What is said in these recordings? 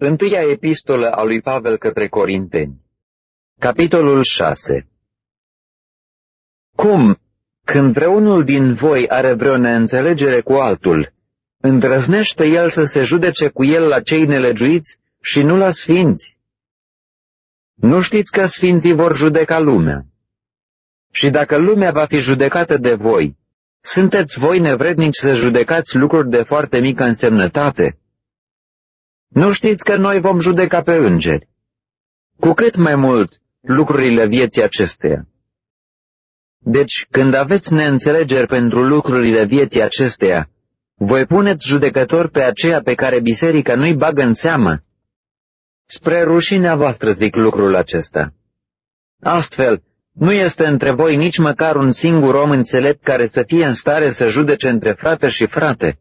Întâia epistolă a lui Pavel către Corinteni. Capitolul 6. Cum, când vreunul din voi are vreo neînțelegere cu altul, îndrăznește el să se judece cu el la cei nelegiuiți și nu la sfinți? Nu știți că sfinții vor judeca lumea? Și dacă lumea va fi judecată de voi, sunteți voi nevrednici să judecați lucruri de foarte mică însemnătate? Nu știți că noi vom judeca pe îngeri? Cu cât mai mult lucrurile vieții acesteia. Deci, când aveți neînțelegeri pentru lucrurile vieții acesteia, voi puneți judecător pe aceea pe care biserica nu-i bagă în seamă. Spre rușinea voastră zic lucrul acesta. Astfel, nu este între voi nici măcar un singur om înțelept care să fie în stare să judece între frate și frate.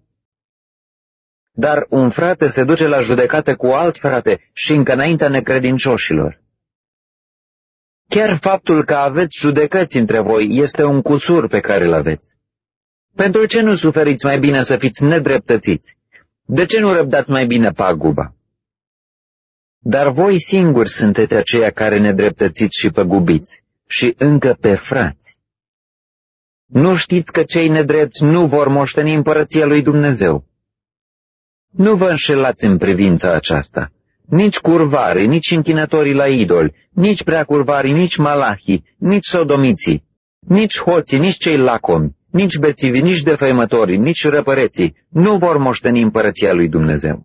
Dar un frate se duce la judecată cu alt frate și încă înaintea necredincioșilor. Chiar faptul că aveți judecăți între voi este un cusur pe care îl aveți. Pentru ce nu suferiți mai bine să fiți nedreptățiți? De ce nu răbdați mai bine paguba? Dar voi singuri sunteți aceia care nedreptățiți și păgubiți, și încă pe frați. Nu știți că cei nedrepți nu vor moșteni împărăția lui Dumnezeu? Nu vă înșelați în privința aceasta. Nici curvarii, nici închinătorii la idoli, nici preacurvarii, nici malahii, nici sodomiții, nici hoții, nici cei lacomi, nici bețivii, nici defăimătorii, nici răpăreții nu vor moșteni împărăția lui Dumnezeu.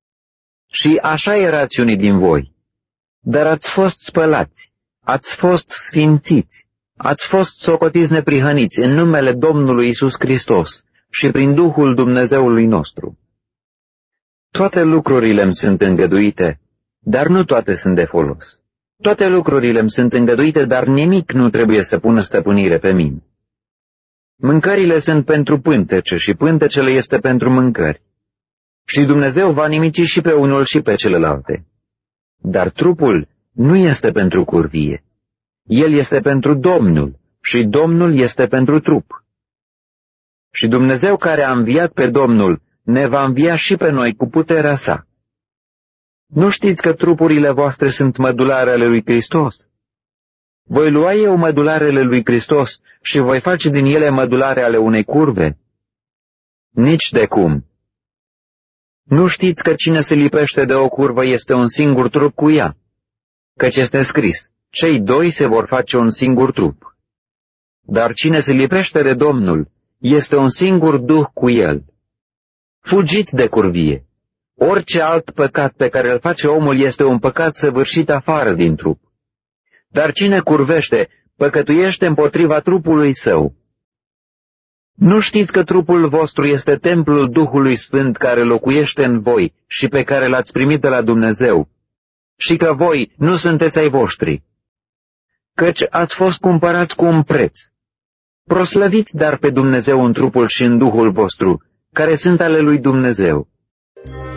Și așa erați unii din voi, dar ați fost spălați, ați fost sfințiți, ați fost socotiți neprihăniți în numele Domnului Iisus Hristos și prin Duhul Dumnezeului nostru. Toate lucrurile îmi sunt îngăduite, dar nu toate sunt de folos. Toate lucrurile îmi sunt îngăduite, dar nimic nu trebuie să pună stăpânire pe mine. Mâncările sunt pentru pântece și pântecele este pentru mâncări. Și Dumnezeu va nimici și pe unul și pe celelalte. Dar trupul nu este pentru curvie. El este pentru Domnul și Domnul este pentru trup. Și Dumnezeu care a înviat pe Domnul ne va învia și pe noi cu puterea sa. Nu știți că trupurile voastre sunt mădulare ale lui Hristos? Voi lua eu mădularele lui Hristos și voi face din ele mădulare ale unei curve? Nici de cum. Nu știți că cine se lipește de o curvă este un singur trup cu ea? Căci este scris, cei doi se vor face un singur trup. Dar cine se lipește de Domnul este un singur duh cu el. Fugiți de curvie. Orice alt păcat pe care îl face omul este un păcat săvârșit afară din trup. Dar cine curvește, păcătuiește împotriva trupului său. Nu știți că trupul vostru este templul Duhului Sfânt care locuiește în voi și pe care l-ați primit de la Dumnezeu, și că voi nu sunteți ai voștri, căci ați fost cumpărați cu un preț. Proslăviți dar pe Dumnezeu în trupul și în Duhul vostru, care sunt ale lui Dumnezeu.